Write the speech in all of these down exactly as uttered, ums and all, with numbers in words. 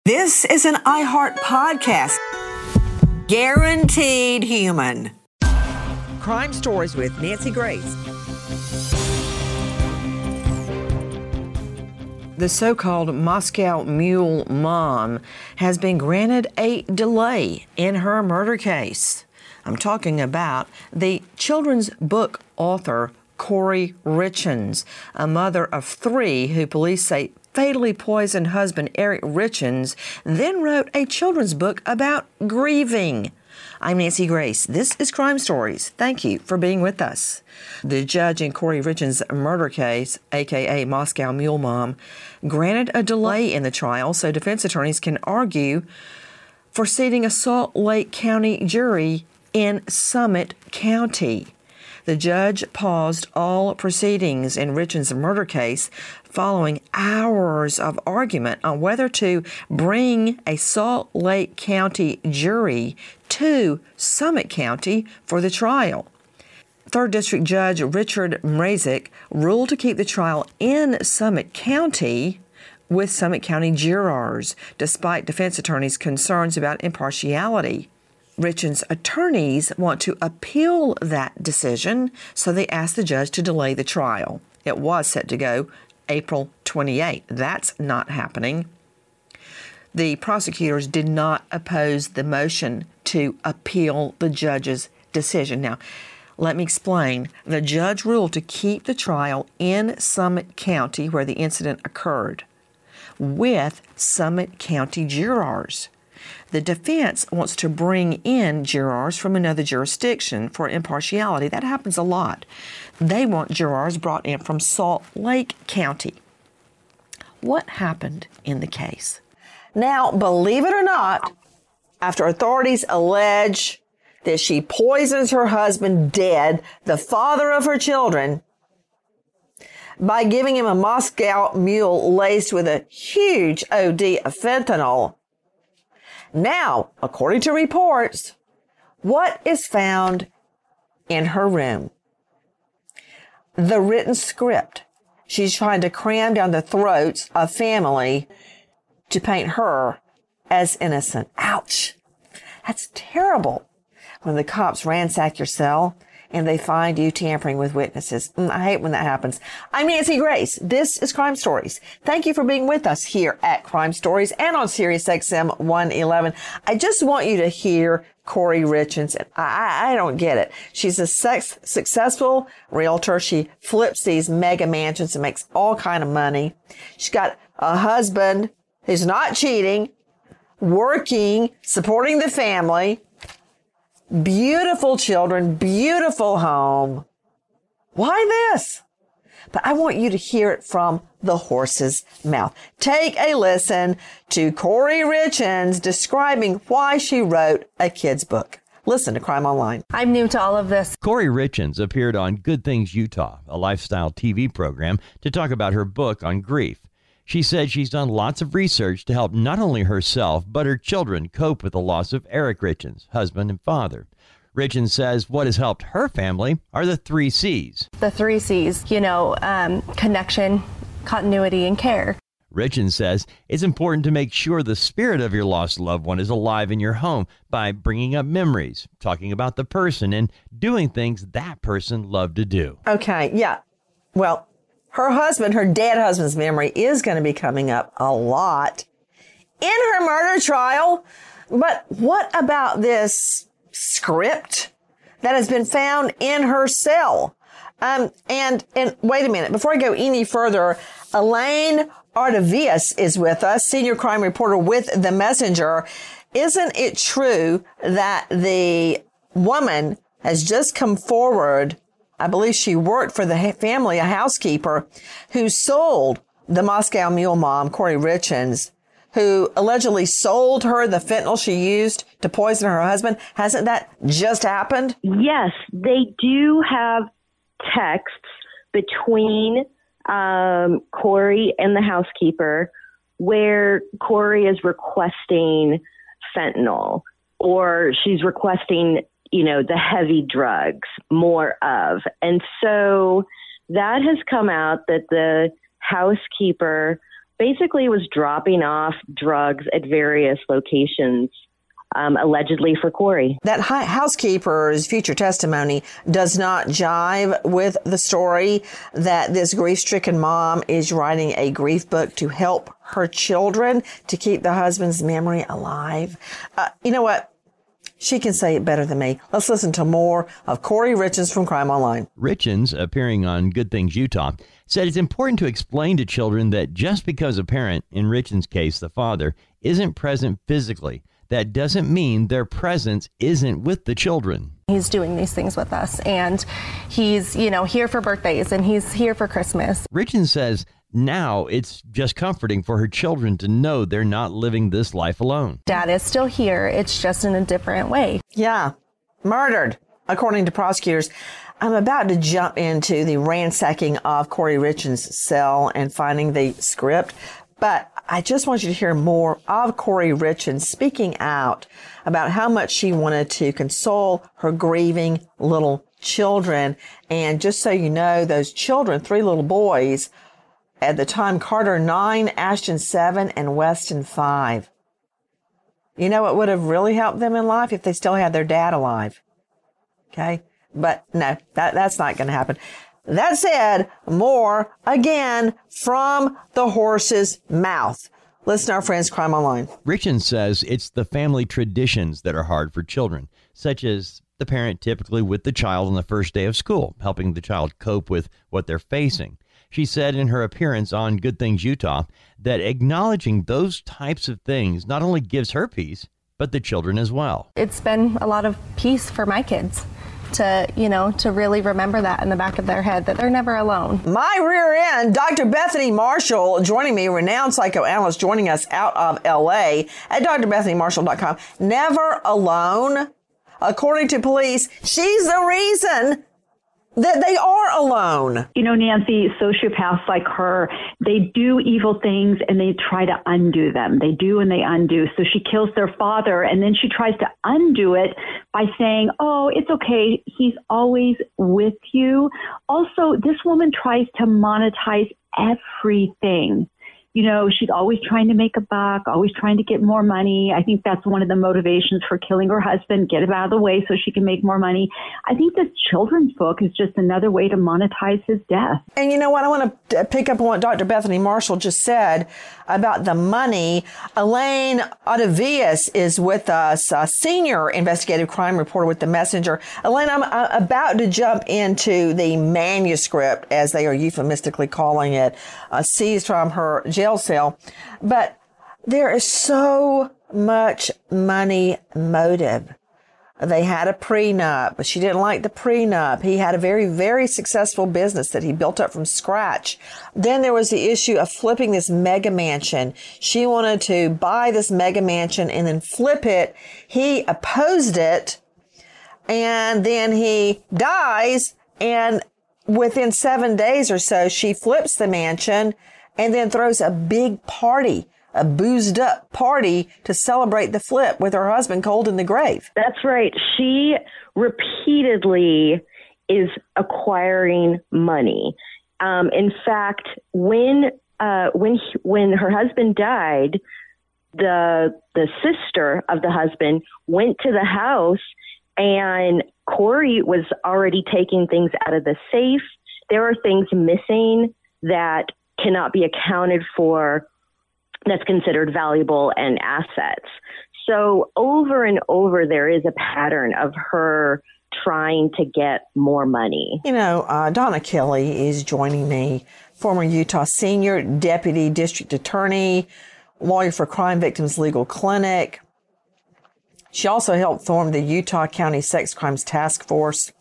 This is an iHeart podcast. Guaranteed human. Crime Stories with Nancy Grace. The so-called Moscow Mule mom has been granted a delay in her murder case. I'm talking about the children's book author, Kouri Richins, a mother of three who police say fatally poisoned husband Eric Richins, then wrote a children's book about grieving. I'm Nancy Grace. This is Crime Stories. Thank you for being with us. The judge in Kouri Richins' murder case, aka Moscow Mule Mom, granted a delay in the trial so defense attorneys can argue for seating a Salt Lake County jury in Summit County. The judge paused all proceedings in Richins' murder case following hours of argument on whether to bring a Salt Lake County jury to Summit County for the trial. Third District Judge Richard Mrazek ruled to keep the trial in Summit County with Summit County jurors, despite defense attorneys' concerns about impartiality. Richins' attorneys want to appeal that decision, so they asked the judge to delay the trial. It was set to go April twenty-eighth. That's not happening. The prosecutors did not oppose the motion to appeal the judge's decision. Now, let me explain. The judge ruled to keep the trial in Summit County, where the incident occurred, with Summit County jurors. The defense wants to bring in jurors from another jurisdiction for impartiality. That happens a lot. They want jurors brought in from Salt Lake County. What happened in the case? Now, believe it or not, after authorities allege that she poisons her husband dead, the father of her children, by giving him a Moscow Mule laced with a huge O D of fentanyl. Now, according to reports, what is found in her room? The written script. She's trying to cram down the throats of family to paint her as innocent. Ouch. That's terrible. When the cops ransack your cell and they find you tampering with witnesses. I hate when that happens. I'm Nancy Grace. This is Crime Stories. Thank you for being with us here at Crime Stories and on Sirius X M one eleven. I just want you to hear Kouri Richins. I, I, I don't get it. She's a sex, successful realtor. She flips these mega mansions and makes all kind of money. She's got a husband who's not cheating, working, supporting the family. Beautiful children, beautiful home. Why this? But I want you to hear it from the horse's mouth. Take a listen to Kouri Richins describing why she wrote a kid's book. Listen to Crime Online. I'm new to all of this. Kouri Richins appeared on Good Things Utah, a lifestyle T V program, to talk about her book on grief. She said she's done lots of research to help not only herself, but her children cope with the loss of Eric Richins, husband and father. Richins says what has helped her family are the three C's. The three C's, you know, um, connection, continuity, and care. Richins says it's important to make sure the spirit of your lost loved one is alive in your home by bringing up memories, talking about the person, and doing things that person loved to do. Okay, yeah. Well, her husband, her dead husband's memory is going to be coming up a lot in her murder trial. But what about this script that has been found in her cell? Um, and, and wait a minute, before I go any further, Elaine Artavias is with us, senior crime reporter with The Messenger. Isn't it true that the woman has just come forward? I believe she worked for the family, a housekeeper, who sold the Moscow Mule mom, Kouri Richins, who allegedly sold her the fentanyl she used to poison her husband. Hasn't that just happened? Yes, they do have texts between um, Kouri and the housekeeper where Kouri is requesting fentanyl, or she's requesting, you know, the heavy drugs, more of. And so that has come out that the housekeeper basically was dropping off drugs at various locations, um, allegedly for Corey. That housekeeper's future testimony does not jive with the story that this grief-stricken mom is writing a grief book to help her children to keep the husband's memory alive. Uh, you know what? She can say it better than me. Let's listen to more of Corey Richens from Crime Online. Richens, appearing on Good Things Utah, said it's important to explain to children that just because a parent, in Richens' case, the father, isn't present physically, that doesn't mean their presence isn't with the children. He's doing these things with us, and he's, you know, here for birthdays, and he's here for Christmas. Richens says now it's just comforting for her children to know they're not living this life alone. Dad is still here. It's just in a different way. Yeah, murdered, according to prosecutors. I'm about to jump into the ransacking of Corey Richens' cell and finding the script, but I just want you to hear more of Corey Richens speaking out about how much she wanted to console her grieving little children. And just so you know, those children, three little boys, at the time, Carter nine, Ashton seven, and Weston five. You know what would have really helped them in life? If they still had their dad alive. Okay? But no, that, that's not going to happen. That said, more, again, from the horse's mouth. Listen to our friends, Crime Online. Richens says it's the family traditions that are hard for children, such as the parent typically with the child on the first day of school, helping the child cope with what they're facing. She said in her appearance on Good Things Utah that acknowledging those types of things not only gives her peace, but the children as well. It's been a lot of peace for my kids to, you know, to really remember that in the back of their head, that they're never alone. My rear end, Doctor Bethany Marshall joining me, renowned psychoanalyst joining us out of L A at D R bethany marshall dot com. Never alone. According to police, she's the reason that they are alone. You know, Nancy, sociopaths like her, they do evil things and they try to undo them. They do and they undo. So she kills their father and then she tries to undo it by saying, oh, it's okay. He's always with you. Also, this woman tries to monetize everything. You know, she's always trying to make a buck, always trying to get more money. I think that's one of the motivations for killing her husband, get him out of the way so she can make more money. I think this children's book is just another way to monetize his death. And you know what? I want to pick up on what Doctor Bethany Marshall just said about the money. Elaine Otavias is with us, a senior investigative crime reporter with The Messenger. Elaine, I'm uh, about to jump into the manuscript, as they are euphemistically calling it, uh, seized from her jail cell. But there is so much money motive. They had a prenup, but she didn't like the prenup. He had a very, very successful business that he built up from scratch. Then there was the issue of flipping this mega mansion. She wanted to buy this mega mansion and then flip it. He opposed it, and then he dies, and within seven days or so, she flips the mansion and then throws a big party, a boozed up party to celebrate the flip with her husband cold in the grave. That's right. She repeatedly is acquiring money. Um, in fact, when uh, when he, when her husband died, the the sister of the husband went to the house, and Corey was already taking things out of the safe. There are things missing that cannot be accounted for, that's considered valuable and assets. So over and over, there is a pattern of her trying to get more money. You know, uh, Donna Kelly is joining me, former Utah Senior Deputy District Attorney, lawyer for Crime Victims Legal Clinic. She also helped form the Utah County Sex Crimes Task Force.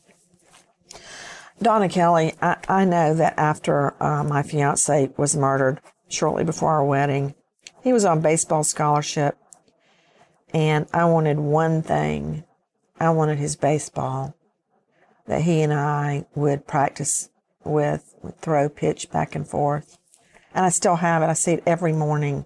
Donna Kelly, I, I know that after uh, my fiance was murdered shortly before our wedding, he was on baseball scholarship, and I wanted one thing. I wanted his baseball that he and I would practice with, would throw pitch back and forth. And I still have it. I see it every morning.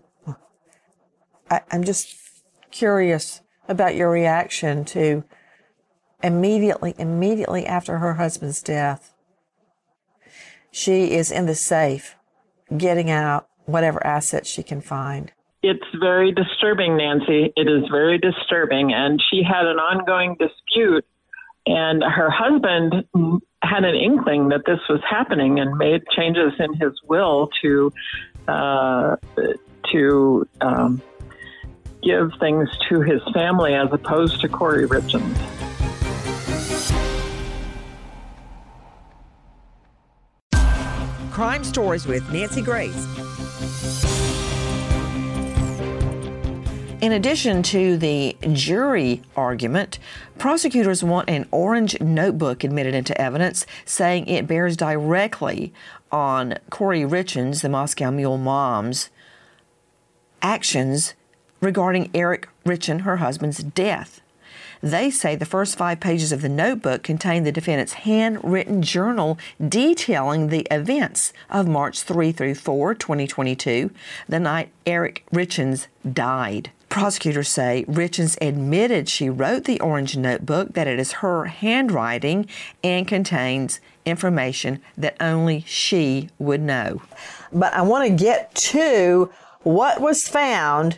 I, I'm just curious about your reaction to immediately, immediately after her husband's death. She is in the safe, getting out whatever assets she can find. It's very disturbing, Nancy. It is very disturbing. And she had an ongoing dispute, and her husband had an inkling that this was happening and made changes in his will to uh, to um, give things to his family as opposed to Corey Richins. Crime Stories with Nancy Grace. In addition to the jury argument, prosecutors want an orange notebook admitted into evidence, saying it bears directly on Corey Richins, the Moscow Mule mom's actions regarding Eric Richin, her husband's death. They say the first five pages of the notebook contain the defendant's handwritten journal detailing the events of March third through fourth, twenty twenty-two, the night Eric Richins died. Prosecutors say Richins admitted she wrote the orange notebook, that it is her handwriting and contains information that only she would know. But I want to get to what was found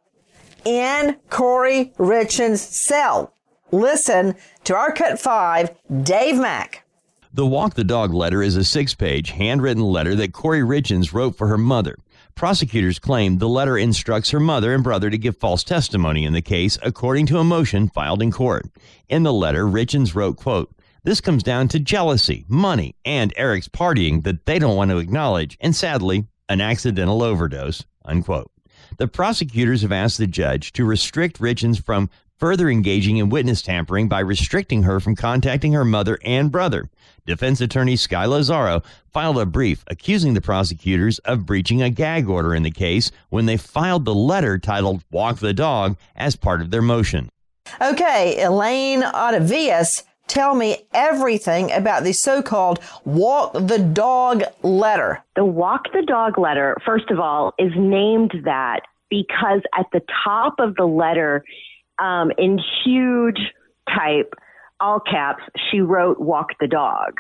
in Corey Richins' cell. Listen to our Cut five, Dave Mack. The Walk the Dog letter is a six-page, handwritten letter that Corey Richins wrote for her mother. Prosecutors claim the letter instructs her mother and brother to give false testimony in the case, according to a motion filed in court. In the letter, Richins wrote, quote, "This comes down to jealousy, money, and Eric's partying that they don't want to acknowledge, and sadly, an accidental overdose," unquote. The prosecutors have asked the judge to restrict Richins from further engaging in witness tampering by restricting her from contacting her mother and brother. Defense attorney Sky Lazaro filed a brief accusing the prosecutors of breaching a gag order in the case when they filed the letter titled Walk the Dog as part of their motion. Okay, Elaine Ottavius, tell me everything about the so-called Walk the Dog letter. The Walk the Dog letter, first of all, is named that because at the top of the letter, um, in huge type, all caps, she wrote Walk the Dog.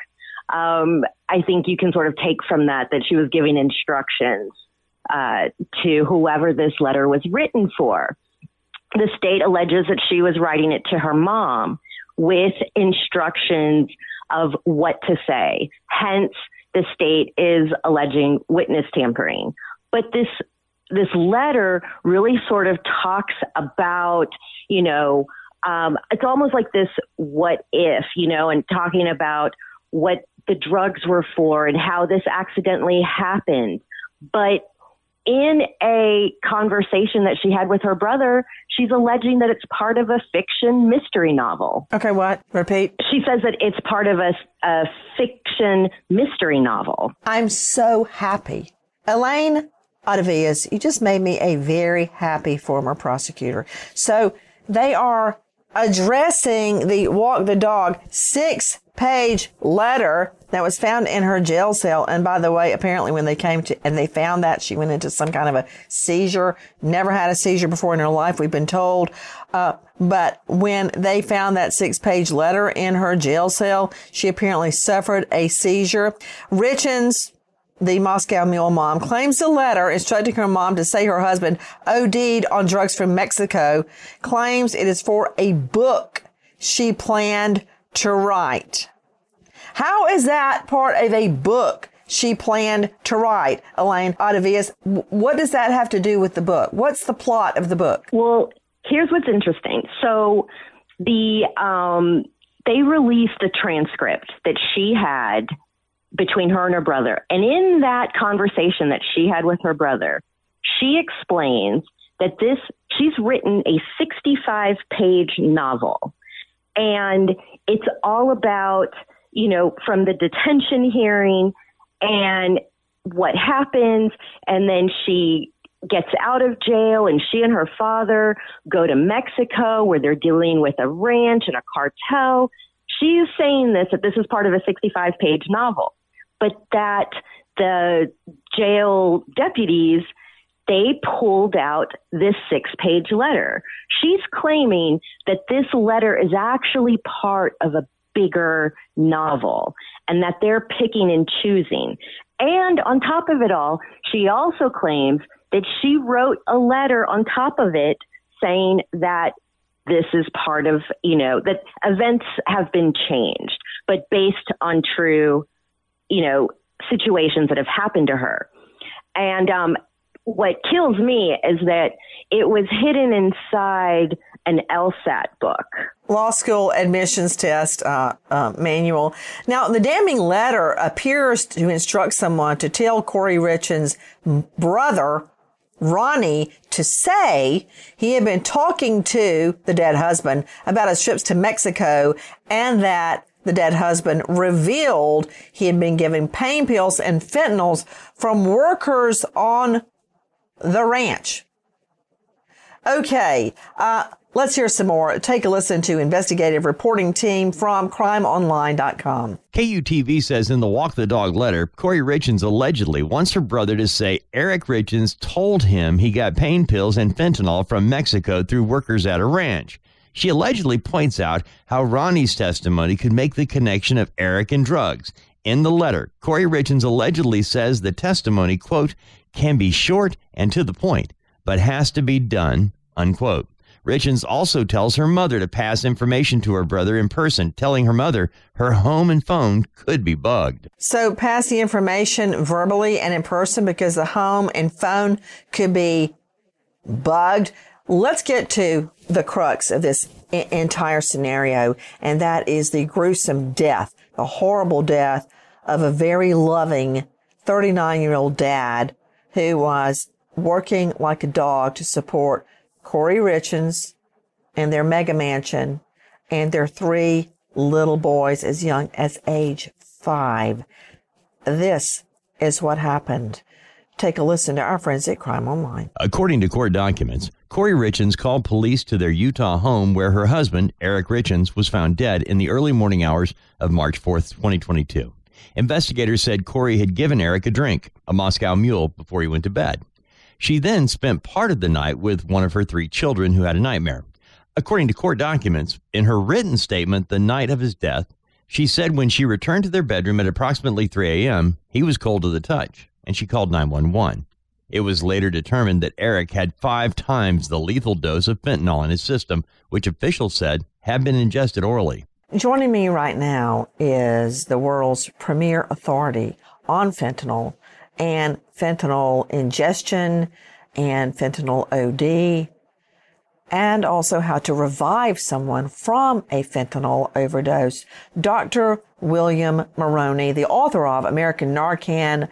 Um, I think you can sort of take from that that she was giving instructions uh, to whoever this letter was written for. The state alleges that she was writing it to her mom with instructions of what to say. Hence, the state is alleging witness tampering. But this this letter really sort of talks about, you know, um, it's almost like this what if, you know, and talking about what the drugs were for and how this accidentally happened. But in a conversation that she had with her brother, she's alleging that it's part of a fiction mystery novel. Okay, what? Repeat. She says that it's part of a, a fiction mystery novel. I'm so happy. Elaine Ottavius, you just made me a very happy former prosecutor. So they are addressing the Walk the Dog six-page letter that was found in her jail cell. And by the way, apparently when they came to, and they found that, she went into some kind of a seizure, never had a seizure before in her life, we've been told. Uh, but when they found that six-page letter in her jail cell, she apparently suffered a seizure. Richins, the Moscow Mule mom, claims the letter instructing her mom to say her husband O D'd on drugs from Mexico, claims it is for a book she planned to write. How is that part of a book she planned to write, Elaine Ottavius? What does that have to do with the book? What's the plot of the book? Well, here's what's interesting. So the um, they released a transcript that she had between her and her brother. And in that conversation that she had with her brother, she explains that this, she's written a sixty-five page novel. And it's all about, you know, from the detention hearing and what happens. And then she gets out of jail and she and her father go to Mexico where they're dealing with a ranch and a cartel. She is saying this, that this is part of a sixty-five page novel. But that the jail deputies, they pulled out this six-page letter. She's claiming that this letter is actually part of a bigger novel and that they're picking and choosing. And on top of it all, she also claims that she wrote a letter on top of it saying that this is part of, you know, that events have been changed, but based on true, you know, situations that have happened to her. And um, what kills me is that it was hidden inside an LSAT book. Law school admissions test uh, uh, manual. Now, the damning letter appears to instruct someone to tell Kouri Richins' brother, Ronnie, to say he had been talking to the dead husband about his trips to Mexico, and that the dead husband revealed he had been given pain pills and fentanyls from workers on the ranch. Okay, uh, let's hear some more. Take a listen to investigative reporting team from crime online dot com. K U T V says in the Walk the Dog letter, Kouri Richins allegedly wants her brother to say Eric Richins told him he got pain pills and fentanyl from Mexico through workers at a ranch. She allegedly points out how Ronnie's testimony could make the connection of Eric and drugs. In the letter, Kouri Richins allegedly says the testimony, quote, can be short and to the point, but has to be done, unquote. Richins also tells her mother to pass information to her brother in person, telling her mother her home and phone could be bugged. So pass the information verbally and in person because the home and phone could be bugged. Let's get to the crux of this I- entire scenario, and that is the gruesome death, the horrible death of a very loving thirty-nine-year-old dad who was working like a dog to support Kouri Richins and their mega mansion and their three little boys as young as age five. This is what happened. Take a listen to our friends at Crime Online. According to court documents, Kouri Richins called police to their Utah home where her husband, Eric Richins, was found dead in the early morning hours of March fourth, twenty twenty-two. Investigators said Kouri had given Eric a drink, a Moscow Mule, before he went to bed. She then spent part of the night with one of her three children who had a nightmare. According to court documents, in her written statement the night of his death, she said when she returned to their bedroom at approximately three a.m., he was cold to the touch, and she called nine one one. It was later determined that Eric had five times the lethal dose of fentanyl in his system, which officials said had been ingested orally. Joining me right now is the world's premier authority on fentanyl and fentanyl ingestion and fentanyl O D, and also how to revive someone from a fentanyl overdose. Doctor William Moroney, the author of American Narcan,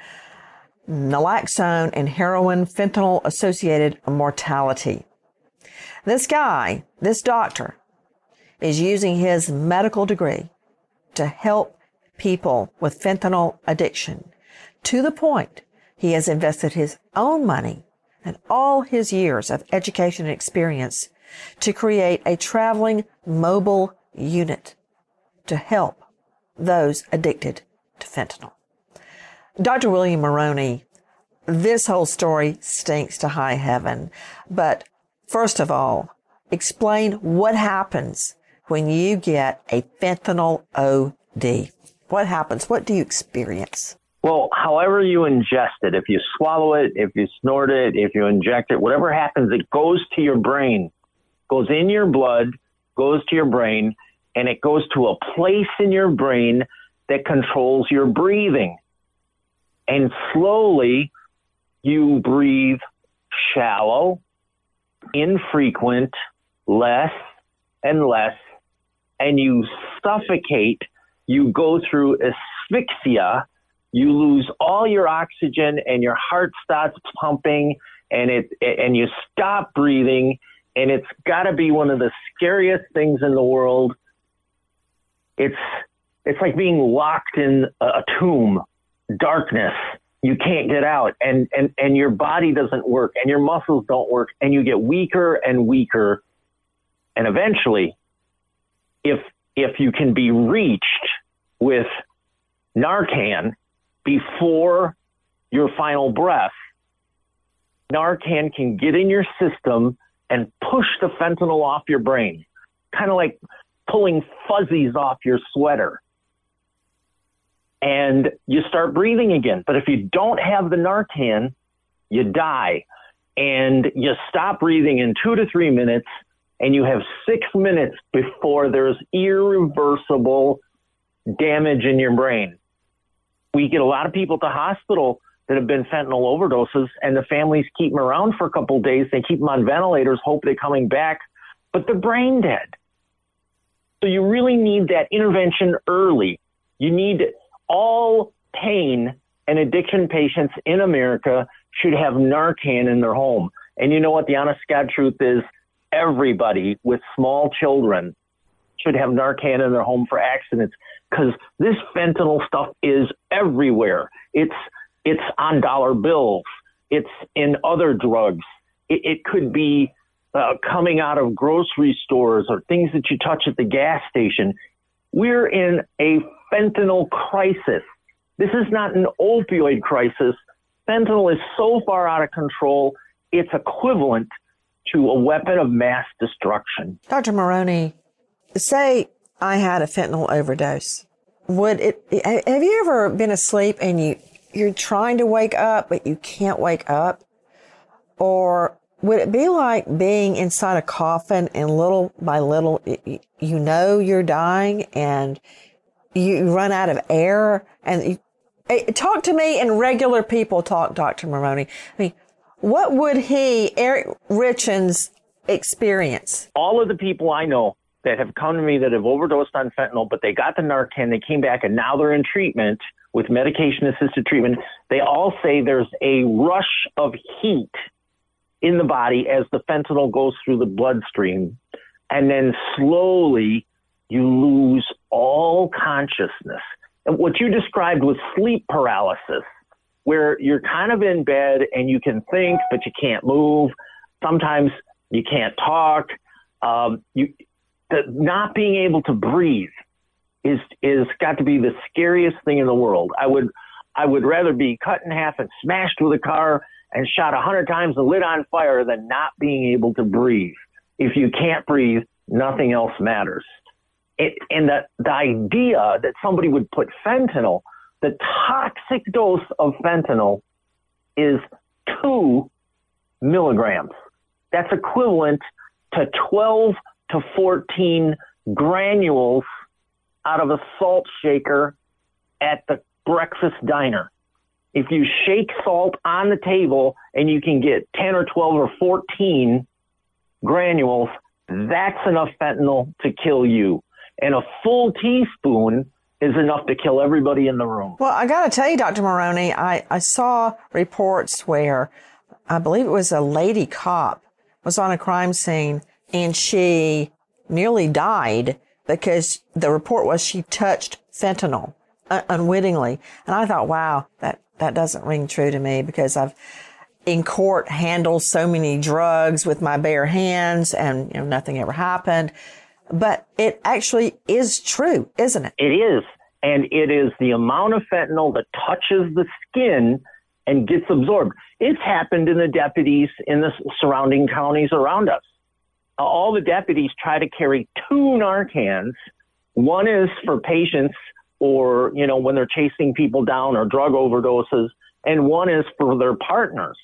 Naloxone, and Heroin Fentanyl-Associated Mortality. This guy, this doctor, is using his medical degree to help people with fentanyl addiction, to the point he has invested his own money and all his years of education and experience to create a traveling mobile unit to help those addicted to fentanyl. Doctor William Moroney, this whole story stinks to high heaven. But first of all, explain what happens when you get a fentanyl O D. What happens? What do you experience? Well, however you ingest it, if you swallow it, if you snort it, if you inject it, whatever happens, it goes to your brain, goes in your blood, goes to your brain, and it goes to a place in your brain that controls your breathing. And slowly you breathe shallow, infrequent, less and less, and you suffocate. You go through asphyxia. You lose all your oxygen and your heart stops pumping and it and you stop breathing. And it's got to be one of the scariest things in the world. It's it's like being locked in a tomb. Darkness, you can't get out, and, and, and your body doesn't work, and your muscles don't work, and you get weaker and weaker. And eventually, if if you can be reached with Narcan before your final breath, Narcan can get in your system and push the fentanyl off your brain, kind of like pulling fuzzies off your sweater. and you start breathing again. But if you don't have the Narcan, you die. And you stop breathing in two to three minutes, and you have six minutes before there's irreversible damage in your brain. We get a lot of people at the hospital that have been fentanyl overdoses, and the families keep them around for a couple of days. They keep them on ventilators, hope they're coming back, but they're brain dead. So you really need that intervention early. You need all pain and addiction patients in America should have Narcan in their home. And you know what the honest God truth is? Everybody with small children should have Narcan in their home for accidents, because this fentanyl stuff is everywhere. It's it's on dollar bills. It's in other drugs. It, it could be uh, coming out of grocery stores or things that you touch at the gas station. We're in a fentanyl crisis. This is not an opioid crisis. Fentanyl is so far out of control, it's equivalent to a weapon of mass destruction. Doctor Maroney, say I had a fentanyl overdose. Would it, have you ever been asleep and you, you're trying to wake up, but you can't wake up? Or would it be like being inside a coffin and little by little, you know you're dying and you run out of air? And you, talk to me in regular people talk, Doctor Maroney. I mean, what would he, Eric Richins, experience? All of the people I know that have come to me that have overdosed on fentanyl, but they got the Narcan, they came back, and now they're in treatment with medication-assisted treatment, they all say there's a rush of heat in the body as the fentanyl goes through the bloodstream, and then slowly you lose all consciousness. And what you described was sleep paralysis, where you're kind of in bed and you can think, but you can't move. Sometimes you can't talk. Um, you, the, not being able to breathe is is got to be the scariest thing in the world. I would I would rather be cut in half and smashed with a car and shot a hundred times and lit on fire than not being able to breathe. If you can't breathe, nothing else matters. It, and the, the idea that somebody would put fentanyl, the toxic dose of fentanyl is two milligrams. That's equivalent to twelve to fourteen granules out of a salt shaker at the breakfast diner. If you shake salt on the table and you can get ten or twelve or fourteen granules, that's enough fentanyl to kill you. And a full teaspoon is enough to kill everybody in the room. Well, I got to tell you, Doctor Maroney, I, I saw reports where I believe it was a lady cop was on a crime scene and she nearly died because the report was she touched fentanyl un- unwittingly. And I thought, wow, that, that doesn't ring true to me because I've in court handled so many drugs with my bare hands and you know nothing ever happened. But it actually is true, isn't it? It is. And it is the amount of fentanyl that touches the skin and gets absorbed. It's happened in the deputies in the surrounding counties around us. Uh, all the deputies try to carry two Narcans. One is for patients or, you know, when they're chasing people down or drug overdoses, and one is for their partners.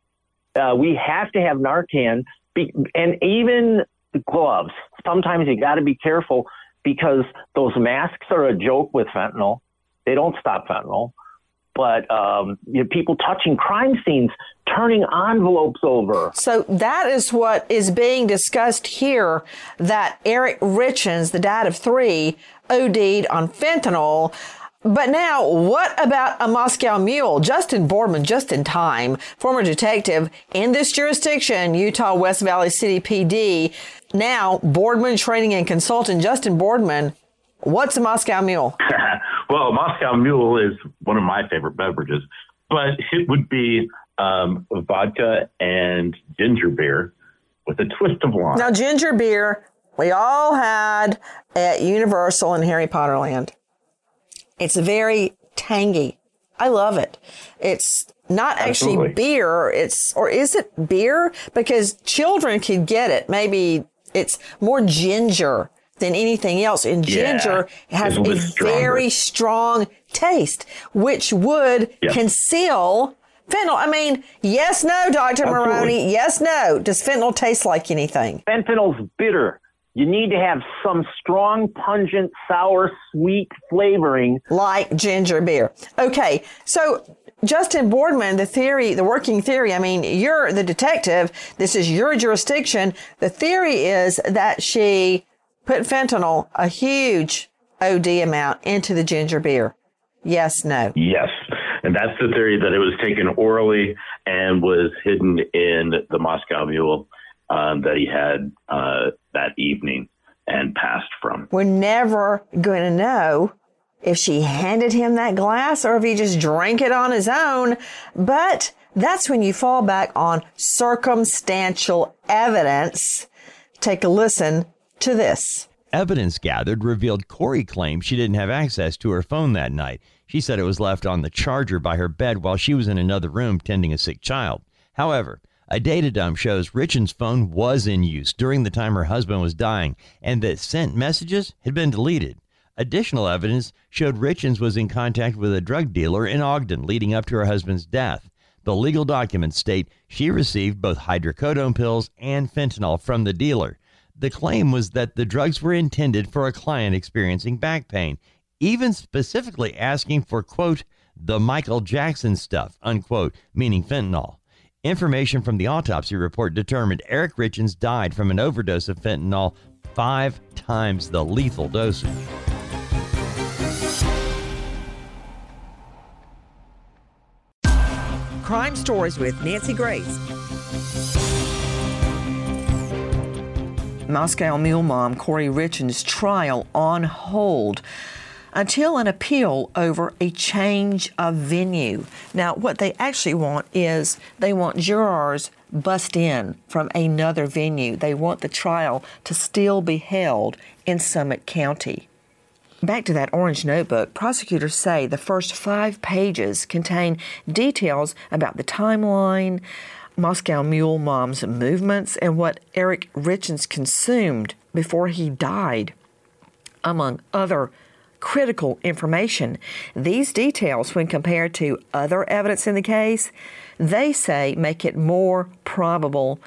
Uh, we have to have Narcan, be, and even gloves. Sometimes you got to be careful because those masks are a joke with fentanyl. They don't stop fentanyl. But um, you know, people touching crime scenes, turning envelopes over. So that is what is being discussed here, that Eric Richins, the dad of three, OD'd on fentanyl. But now, what about a Moscow Mule? Justin Boardman, just in time, former detective in this jurisdiction, Utah West Valley City P D. Now, Boardman training and consultant. Justin Boardman, what's a Moscow Mule? Well, Moscow Mule is one of my favorite beverages, but it would be um, vodka and ginger beer with a twist of lime. Now, ginger beer, we all had at Universal in Harry Potter Land. It's very tangy. I love it. It's not actually Absolutely. beer. It's, or is it beer? Because children can get it. Maybe it's more ginger than anything else. And ginger yeah, has a, a very strong taste, which would yeah. conceal fentanyl. I mean, yes, no, Doctor Maroney. Yes, no. Does fentanyl taste like anything? Fentanyl's bitter. You need to have some strong, pungent, sour, sweet flavoring. Like ginger beer. Okay, so Justin Boardman, the theory, the working theory, I mean, you're the detective. This is your jurisdiction. The theory is that she put fentanyl, a huge O D amount, into the ginger beer. Yes, no. Yes. And that's the theory, that it was taken orally and was hidden in the Moscow Mule um, that he had uh, that evening and passed from. We're never going to know if she handed him that glass or if he just drank it on his own. But that's when you fall back on circumstantial evidence. Take a listen to this. Evidence gathered revealed Corey claimed she didn't have access to her phone that night. She said it was left on the charger by her bed while she was in another room tending a sick child. However, a data dump shows Richens' phone was in use during the time her husband was dying and that sent messages had been deleted. Additional evidence showed Richens was in contact with a drug dealer in Ogden leading up to her husband's death. The legal documents state she received both hydrocodone pills and fentanyl from the dealer. The claim was that the drugs were intended for a client experiencing back pain, even specifically asking for, quote, the Michael Jackson stuff, unquote, meaning fentanyl. Information from the autopsy report determined Eric Richens died from an overdose of fentanyl, five times the lethal dosage. Crime Stories with Nancy Grace. Moscow Mule mom Corey Richens' trial on hold until an appeal over a change of venue. Now, what they actually want is they want jurors bussed in from another venue. They want the trial to still be held in Summit County. Back to that orange notebook, prosecutors say the first five pages contain details about the timeline, Moscow Mule mom's movements, and what Eric Richens consumed before he died, among other critical information. These details, when compared to other evidence in the case, they say make it more probable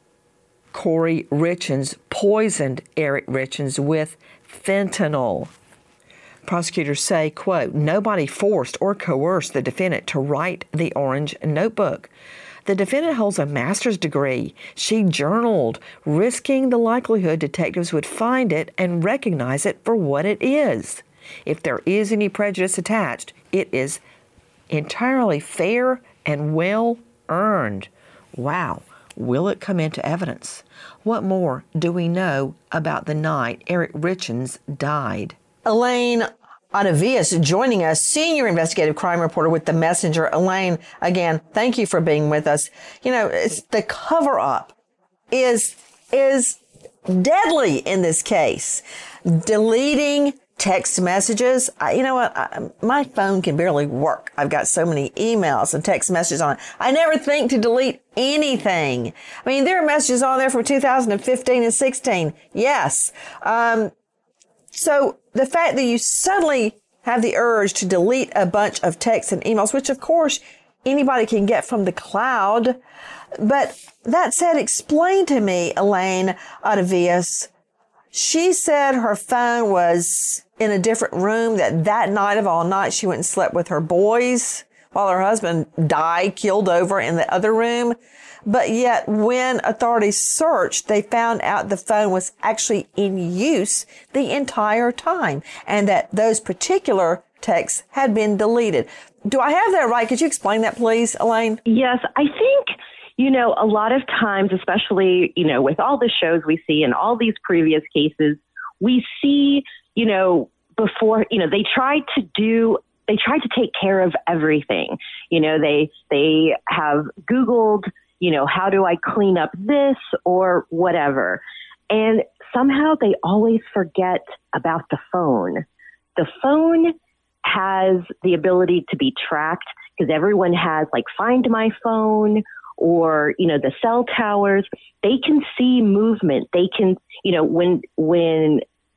Corey Richens poisoned Eric Richens with fentanyl. Prosecutors say, quote, nobody forced or coerced the defendant to write the orange notebook. The defendant holds a master's degree. She journaled, risking the likelihood detectives would find it and recognize it for what it is. If there is any prejudice attached, it is entirely fair and well earned. Wow. Will it come into evidence? What more do we know about the night Eric Richens died? Elaine Ottavius joining us, senior investigative crime reporter with The Messenger. Elaine, again, thank you for being with us. You know, it's, the cover-up is is deadly in this case. Deleting text messages. I, you know what? I, my phone can barely work. I've got so many emails and text messages on it. I never think to delete anything. I mean, there are messages on there from two thousand fifteen and sixteen. Yes. Um, so the fact that you suddenly have the urge to delete a bunch of texts and emails, which of course anybody can get from the cloud. But that said, explain to me, Elaine Ottavius, she said her phone was in a different room, that that night of all nights she went and slept with her boys while her husband died, killed over in the other room. But yet when authorities searched, they found out the phone was actually in use the entire time and that those particular texts had been deleted. Do I have that right? Could you explain that, please, Elaine? Yes, I think, you know, a lot of times, especially, you know, with all the shows we see in all these previous cases, we see, you know, before, you know, they tried to do, they tried to take care of everything. You know, they, they have Googled, you know, how do I clean up this or whatever. And somehow they always forget about the phone. The phone has the ability to be tracked because everyone has like Find My Phone or, you know, the cell towers. They can see movement. They can, you know, when, when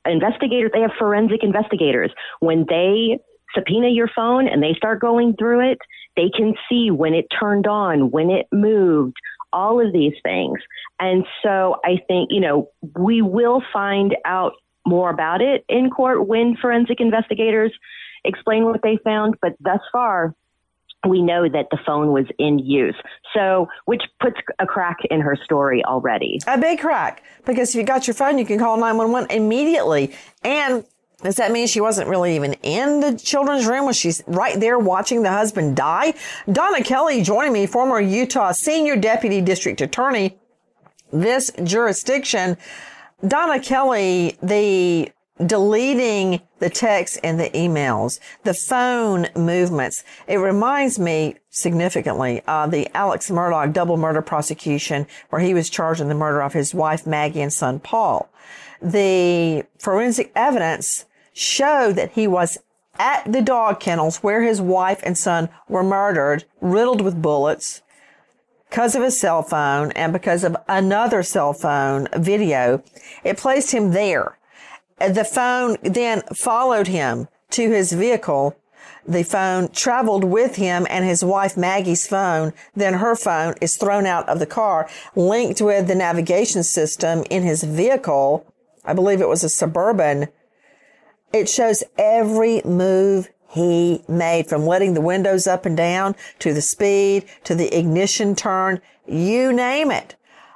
investigators, they have forensic investigators. When they subpoena your phone and they start going through it, they can see when it turned on, when it moved, all of these things. And so I think, you know, we will find out more about it in court when forensic investigators explain what they found. But thus far, we know that the phone was in use. So, which puts a crack in her story already. A big crack, because if you got your phone, you can call nine one one immediately. And does that mean she wasn't really even in the children's room? Was she right there watching the husband die? Donna Kelly joining me, former Utah Senior Deputy District Attorney, this jurisdiction. Donna Kelly, the deleting the texts and the emails, the phone movements, it reminds me significantly of the Alex Murdaugh double murder prosecution where he was charged in the murder of his wife Maggie and son Paul. The forensic evidence showed that he was at the dog kennels where his wife and son were murdered, riddled with bullets, because of his cell phone and because of another cell phone video. It placed him there. The phone then followed him to his vehicle. The phone traveled with him and his wife Maggie's phone. Then her phone is thrown out of the car, linked with the navigation system in his vehicle. I believe it was a Suburban. It shows every move he made, from letting the windows up and down to the speed to the ignition turn, you name it.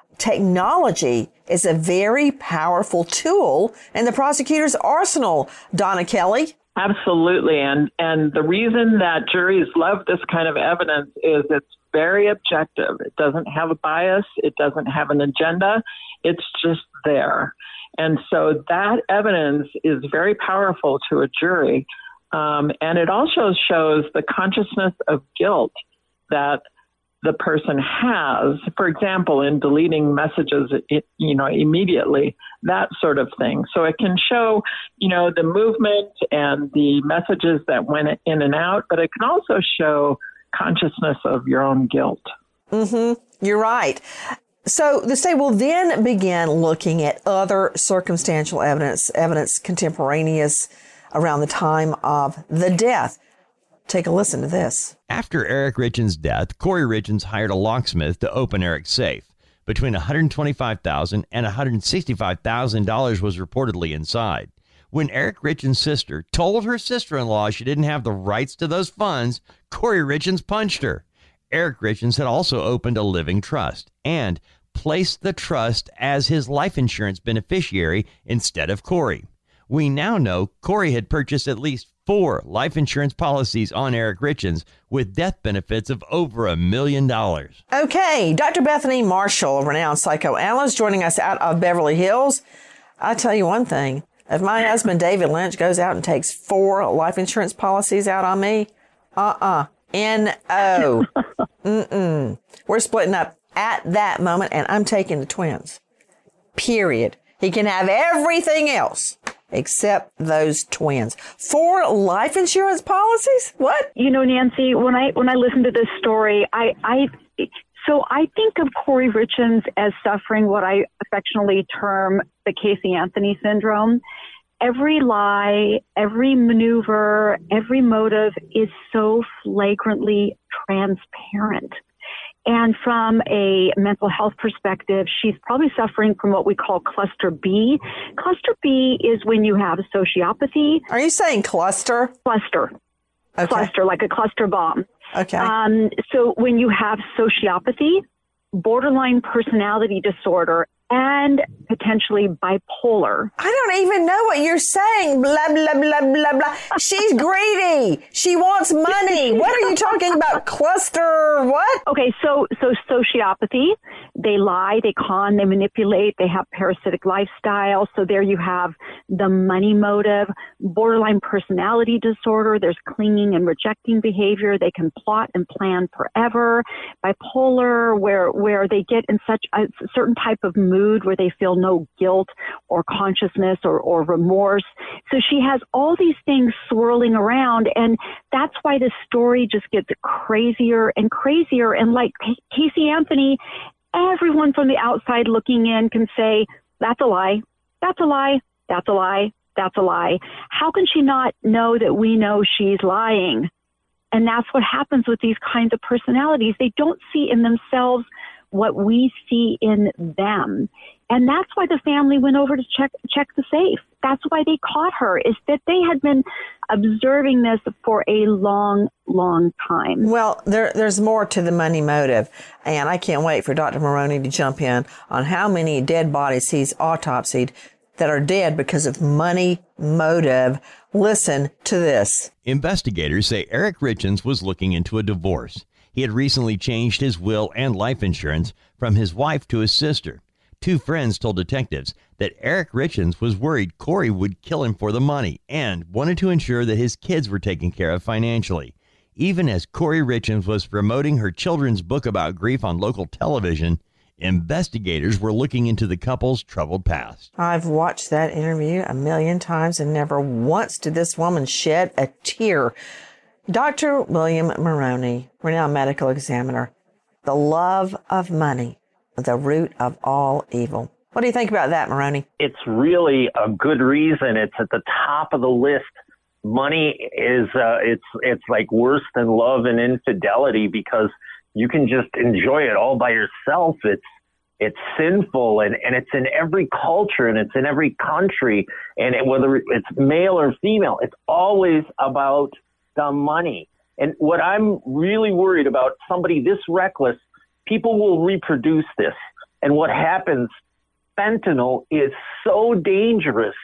Technology is a very powerful tool in the prosecutor's arsenal, Donna Kelly. Absolutely. And, and the reason that juries love this kind of evidence is it's very objective. It doesn't have a bias. It doesn't have an agenda. It's just there. And so that evidence is very powerful to a jury. Um, and it also shows the consciousness of guilt that the person has, for example, in deleting messages, it, you know, immediately, that sort of thing. So it can show, you know, the movement and the messages that went in and out, but it can also show consciousness of your own guilt. Mm-hmm. You're right. So the state will then begin looking at other circumstantial evidence, evidence contemporaneous around the time of the death. Take a listen to this. After Eric Richins' death, Corey Richins hired a locksmith to open Eric's safe. Between one hundred twenty-five thousand dollars and one hundred sixty-five thousand dollars was reportedly inside. When Eric Richins' sister told her sister-in-law she didn't have the rights to those funds, Corey Richins punched her. Eric Richins had also opened a living trust and placed the trust as his life insurance beneficiary instead of Corey. We now know Corey had purchased at least four life insurance policies on Eric Richins with death benefits of over a million dollars. Okay, Doctor Bethany Marshall, a renowned psychoanalyst, joining us out of Beverly Hills. I'll tell you one thing. If my husband David Lynch goes out and takes four life insurance policies out on me, uh-uh, N O. Mm-mm. We're splitting up at that moment, and I'm taking the twins. Period. He can have everything else except those twins. Four life insurance policies? What? You know, Nancy, when I when I listen to this story, I, I so I think of Corey Richins as suffering what I affectionately term the Casey Anthony syndrome. Every lie, every maneuver, every motive is so flagrantly transparent. And from a mental health perspective, she's probably suffering from what we call cluster B. Cluster B is when you have sociopathy. Are you saying cluster? Cluster. Okay. Cluster, like a cluster bomb. Okay. Um, so when you have sociopathy, borderline personality disorder, and potentially bipolar. I don't even know what you're saying. Blah, blah, blah, blah, blah. She's greedy. She wants money. What are you talking about? Cluster what? Okay, so so sociopathy, they lie, they con, they manipulate, they have parasitic lifestyle. So there you have the money motive. Borderline personality disorder, there's clinging and rejecting behavior. They can plot and plan forever. Bipolar, where where they get in such a certain type of mood where they feel no guilt or consciousness or, or remorse. So she has all these things swirling around, and that's why the story just gets crazier and crazier. And like Casey Anthony, everyone from the outside looking in can say, that's a lie, that's a lie, that's a lie, that's a lie. How can she not know that we know she's lying? And that's what happens with these kinds of personalities. They don't see in themselves what we see in them. And that's why the family went over to check check the safe. That's why they caught her, is that they had been observing this for a long, long time. Well, there, there's more to the money motive. And I can't wait for Doctor Maroney to jump in on how many dead bodies he's autopsied that are dead because of money motive. Listen to this. Investigators say Eric Richins was looking into a divorce. He had recently changed his will and life insurance from his wife to his sister. Two friends told detectives that Eric Richins was worried Corey would kill him for the money and wanted to ensure that his kids were taken care of financially. Even as Corey Richins was promoting her children's book about grief on local television, investigators were looking into the couple's troubled past. I've watched that interview a million times and never once did this woman shed a tear. Doctor William Maroney, renowned medical examiner, the love of money, the root of all evil. What do you think about that, Maroney? It's really a good reason. It's at the top of the list. Money is, uh, it's, it's like worse than love and infidelity because you can just enjoy it all by yourself. It's, it's sinful and, and it's in every culture and it's in every country. And it, whether it's male or female, it's always about the money. And what I'm really worried about, somebody this reckless, people will reproduce this. And what happens, fentanyl is so dangerous.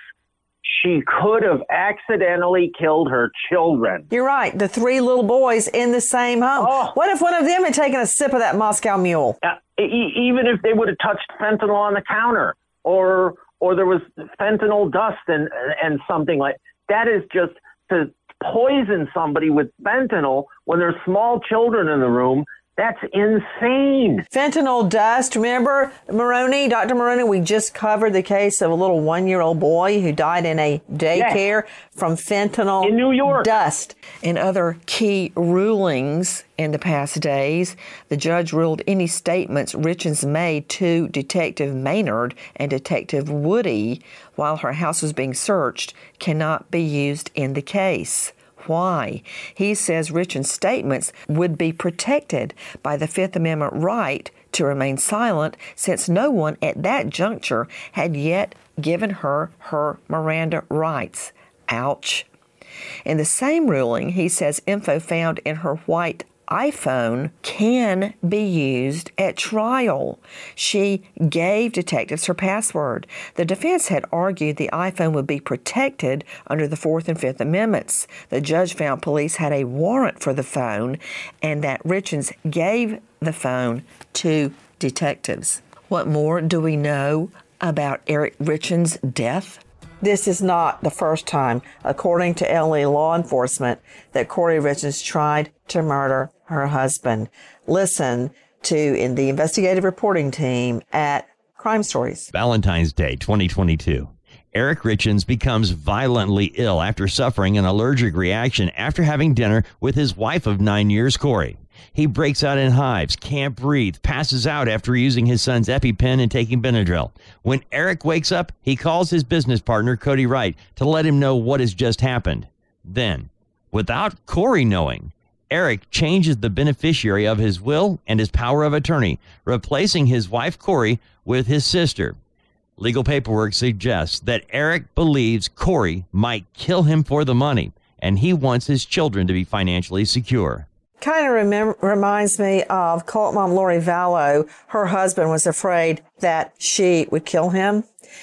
She could have accidentally killed her children. You're right. The three little boys in the same home. Oh. What if one of them had taken a sip of that Moscow Mule? Uh, e- even if they would have touched fentanyl on the counter or or there was fentanyl dust and, and something like that, is just to poison somebody with fentanyl when there's small children in the room. That's insane. Fentanyl dust. Remember, Maroney, Doctor Maroney, we just covered the case of a little one-year-old boy who died in a daycare yes. from fentanyl in New York. dust. In other key rulings in the past days, the judge ruled any statements Richins made to Detective Maynard and Detective Woody while her house was being searched cannot be used in the case. Why? He says Richins' statements would be protected by the Fifth Amendment right to remain silent since no one at that juncture had yet given her her Miranda rights. Ouch. In the same ruling, he says info found in her white iPhone can be used at trial. She gave detectives her password. The defense had argued the iPhone would be protected under the Fourth and Fifth Amendments. The judge found police had a warrant for the phone and that Richins gave the phone to detectives. What more do we know about Eric Richins' death? This is not the first time, according to L A law enforcement, that Corey Richins tried to murder her husband. Listen to in the investigative reporting team at Crime Stories. Valentine's Day twenty twenty-two. Eric Richins becomes violently ill after suffering an allergic reaction after having dinner with his wife of nine years, Corey. He breaks out in hives, can't breathe, passes out after using his son's EpiPen and taking Benadryl. When Eric wakes up, he calls his business partner, Cody Wright, to let him know what has just happened. Then, without Corey knowing, Eric changes the beneficiary of his will and his power of attorney, replacing his wife, Corey, with his sister. Legal paperwork suggests that Eric believes Corey might kill him for the money, and he wants his children to be financially secure. Kind of remem- reminds me of cult mom Lori Vallow. Her husband was afraid that she would kill him.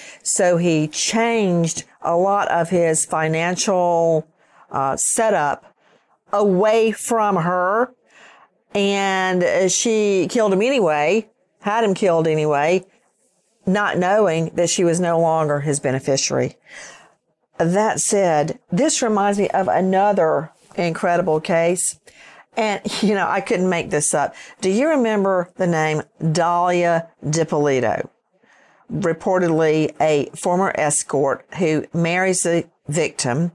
So he changed a lot of his financial uh, setup away from her. And she killed him anyway, had him killed anyway, not knowing that she was no longer his beneficiary. That said, this reminds me of another incredible case. And, you know, I couldn't make this up. Do you remember the name Dahlia DiPolito? Reportedly a former escort who marries the victim.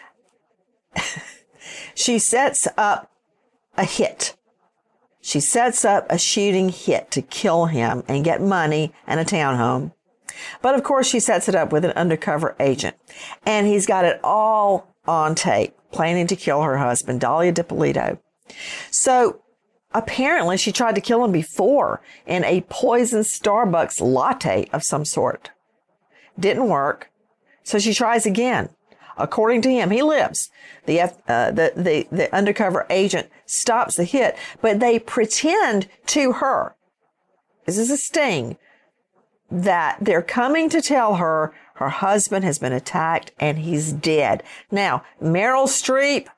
She sets up a hit. She sets up a shooting hit to kill him and get money and a townhome. But of course, she sets it up with an undercover agent. And he's got it all on tape, planning to kill her husband, Dahlia Dippolito. So apparently she tried to kill him before in a poisoned Starbucks latte of some sort. Didn't work. So she tries again. According to him, he lives. The, uh, the, the, the undercover agent stops the hit, but they pretend to her, this is a sting, that they're coming to tell her her husband has been attacked and he's dead. Now, Meryl Streep,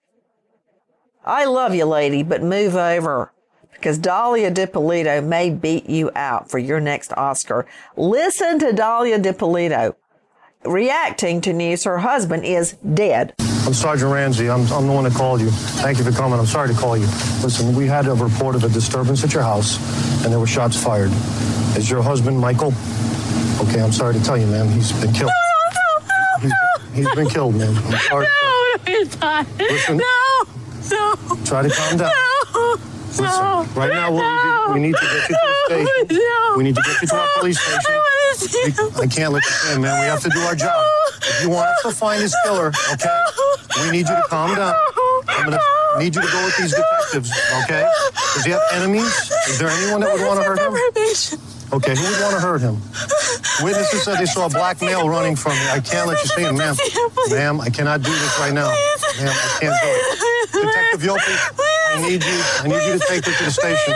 I love you, lady, but move over, because Dahlia Dippolito may beat you out for your next Oscar. Listen to Dahlia Dippolito reacting to news her husband is dead. I'm Sergeant Ramsey. I'm, I'm the one that called you. Thank you for coming. I'm sorry to call you. Listen, we had a report of a disturbance at your house, and there were shots fired. Is your husband Michael? Okay, I'm sorry to tell you, ma'am. He's been killed. No, no, no, he's, no. He's been killed, ma'am. I'm sorry. No, no, he's not. Listen. No, no. Try to calm down. No. Listen, no, right now, what no, we, do, we need to get you to the station. No, we need to get you to our police station. I, we, I can't let you stay, man. We have to do our job. If you want us to find this killer, okay, we need you to calm down. I'm going to need you to go with these detectives, okay? Does he have enemies? Is there anyone that would want to hurt him? Okay, who would want to hurt him? Witnesses said they saw a black male running from me. I can't let you see him, ma'am. Ma'am, I cannot do this right now. Ma'am, I can't do it. Detective Yopi, I need you. I need you to take her to the station.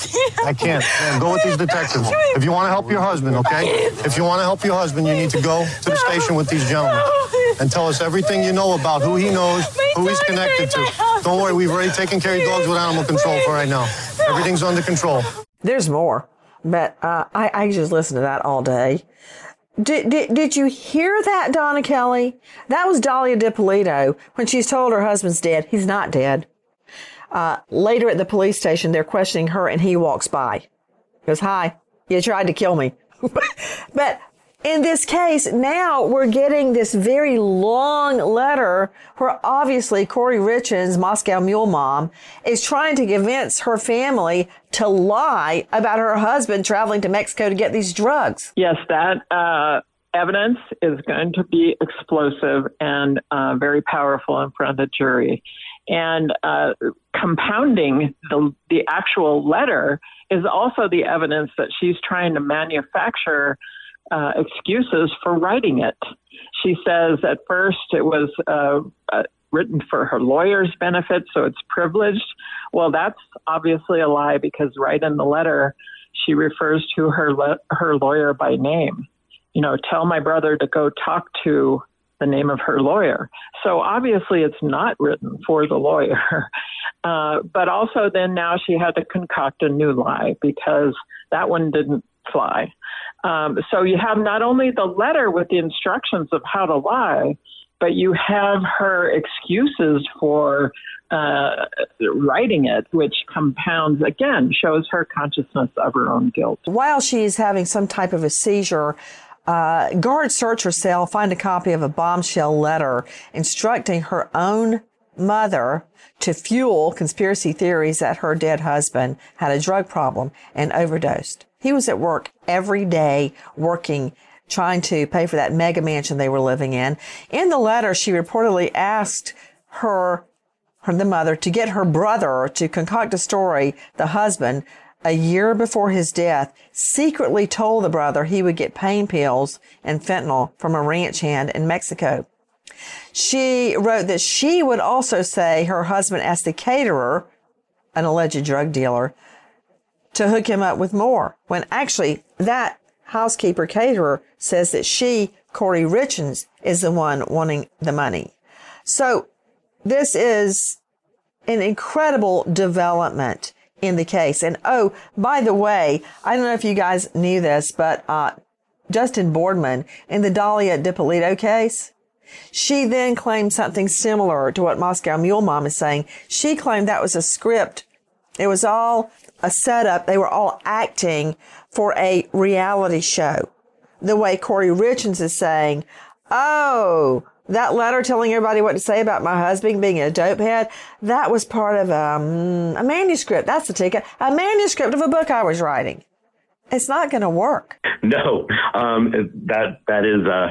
I can't. Ma'am, go with these detectives. If you want to help your husband, okay? If you want to help your husband, you need to go to the station with these gentlemen and tell us everything you know about who he knows, who he's connected to. Don't worry, we've already taken care of your dogs with animal control for right now. Everything's under control. There's more, but uh, I, I just listen to that all day. Did, did, did you hear that, Donna Kelly? That was Dahlia Dippolito when she's told her husband's dead. He's not dead. Uh, later at the police station, they're questioning her and he walks by. He goes, hi, you tried to kill me. But in this case, now we're getting this very long letter where obviously Corey Richins, Moscow Mule mom, is trying to convince her family to lie about her husband traveling to Mexico to get these drugs. Yes, that uh, evidence is going to be explosive and uh, very powerful in front of the jury. And uh, compounding the the actual letter is also the evidence that she's trying to manufacture uh, excuses for writing it. She says at first it was uh, uh, written for her lawyer's benefit, so it's privileged. Well, that's obviously a lie, because right in the letter, she refers to her le- her lawyer by name. You know, tell my brother to go talk to the name of her lawyer. So obviously it's not written for the lawyer. Uh, but also then now she had to concoct a new lie because that one didn't fly. Um, so you have not only the letter with the instructions of how to lie, but you have her excuses for uh, writing it, which compounds, again, shows her consciousness of her own guilt. While she's having some type of a seizure, Uh, guards search her cell, find a copy of a bombshell letter instructing her own mother to fuel conspiracy theories that her dead husband had a drug problem and overdosed. He was at work every day working, trying to pay for that mega mansion they were living in. In the letter, she reportedly asked her, her the mother to get her brother to concoct a story the husband, a year before his death, secretly told the brother he would get pain pills and fentanyl from a ranch hand in Mexico. She wrote that she would also say her husband asked the caterer, an alleged drug dealer, to hook him up with more, when actually that housekeeper caterer says that she, Corey Richins, is the one wanting the money. So this is an incredible development in the case. And oh, by the way, I don't know if you guys knew this, but uh, Justin Boardman in the Dahlia Dippolito case, she then claimed something similar to what Moscow Mule Mom is saying. She claimed that was a script. It was all a setup. They were all acting for a reality show. The way Corey Richins is saying, oh, that letter telling everybody what to say about my husband being a dope head, that was part of um, a manuscript. That's the ticket. A manuscript of a book I was writing. It's not going to work. No, um, that that is a,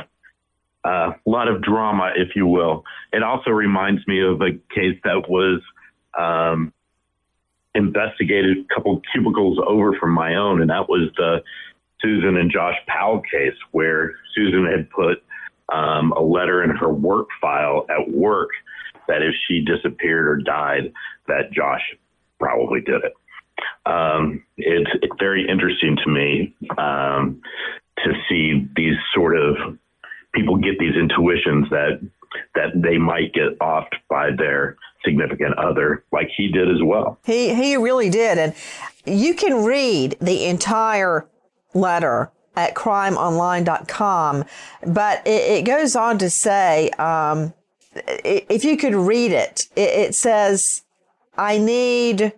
a lot of drama, if you will. It also reminds me of a case that was um, investigated a couple cubicles over from my own, and that was the Susan and Josh Powell case, where Susan had put um, a letter in her work file at work that if she disappeared or died, that Josh probably did it. Um, it's, it's very interesting to me um, to see these sort of people get these intuitions that that they might get offed by their significant other, like he did as well. He he really did, and you can read the entire letter at crime online dot com, but it, it goes on to say, um, if you could read it, it, it says, I need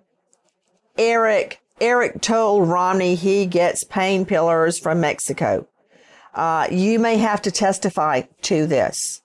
Eric. Eric told Romney he gets painkillers from Mexico. Uh, you may have to testify to this.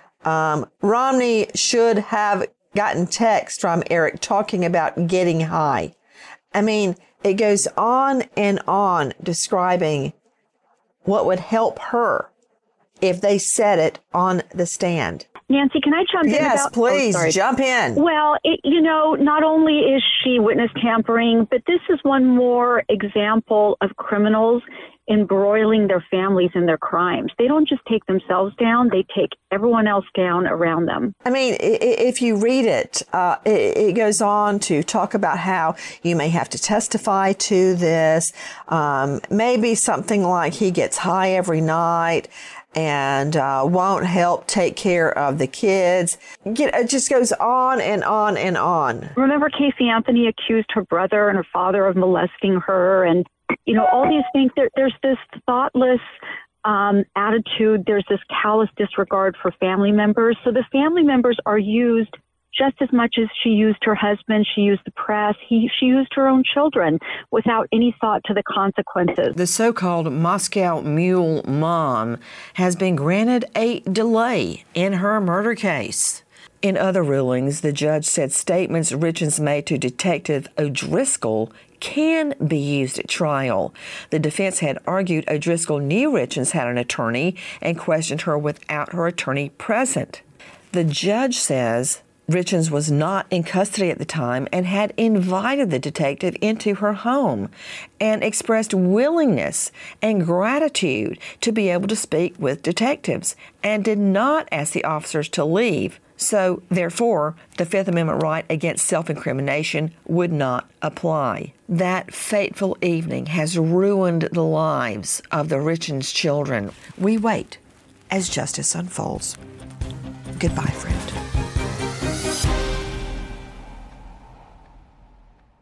Um, Romney should have gotten text from Eric talking about getting high. I mean, it goes on and on describing what would help her if they said it on the stand. Nancy, can I jump in? Yes, about, please, oh, jump in. Well, it, you know, not only is she witness tampering, but this is one more example of criminals embroiling their families in their crimes. They don't just take themselves down, they take everyone else down around them. I mean, if you read it, uh, it goes on to talk about how you may have to testify to this. Um, maybe something like he gets high every night and uh, won't help take care of the kids. It just goes on and on and on. Remember, Casey Anthony accused her brother and her father of molesting her, and you know, all these things. There, there's this thoughtless um, attitude. There's this callous disregard for family members. So the family members are used just as much as she used her husband. She used the press. He, she used her own children without any thought to the consequences. The so-called Moscow Mule mom has been granted a delay in her murder case. In other rulings, the judge said statements Richens made to Detective O'Driscoll can be used at trial. The defense had argued O'Driscoll knew Richens had an attorney and questioned her without her attorney present. The judge says Richens was not in custody at the time and had invited the detective into her home and expressed willingness and gratitude to be able to speak with detectives and did not ask the officers to leave. So, therefore, the Fifth Amendment right against self-incrimination would not apply. That fateful evening has ruined the lives of the Richens children. We wait as justice unfolds. Goodbye, friend.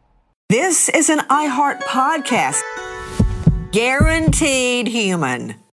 This is an iHeart podcast. Guaranteed human.